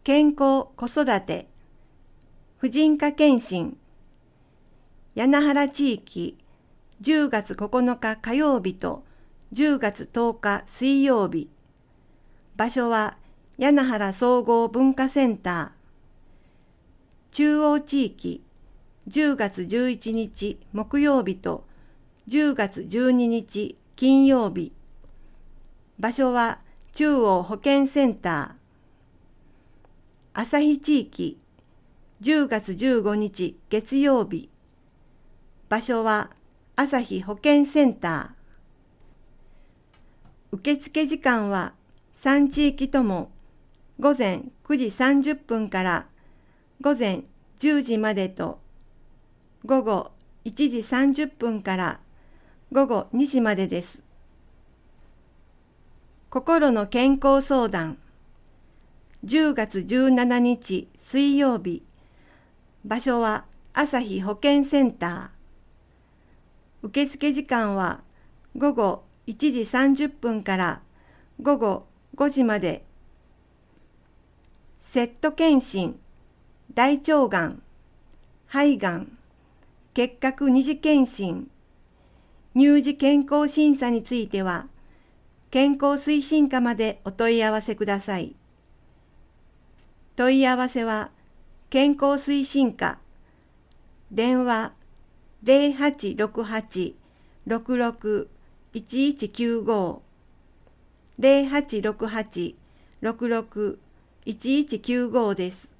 健康子育て、婦人科検診、柳原地域、10月9日火曜日と10月10日水曜日。場所は柳原総合文化センター。中央地域、10月11日木曜日と10月12日金曜日。場所は中央保健センター。旭地域、10月15日月曜日。場所は旭保健センター。受付時間は3地域とも午前9時30分から午前10時までと午後1時30分から午後2時までです。心の健康相談、10月17日水曜日。場所は旭保健センター。受付時間は午後1時30分から午後5時まで。セット検診、大腸がん、肺がん、結核二次検診、乳児健康審査については、健康推進課までお問い合わせください。問い合わせは、健康推進課、電話0868-66-1195、0868-66-1195です。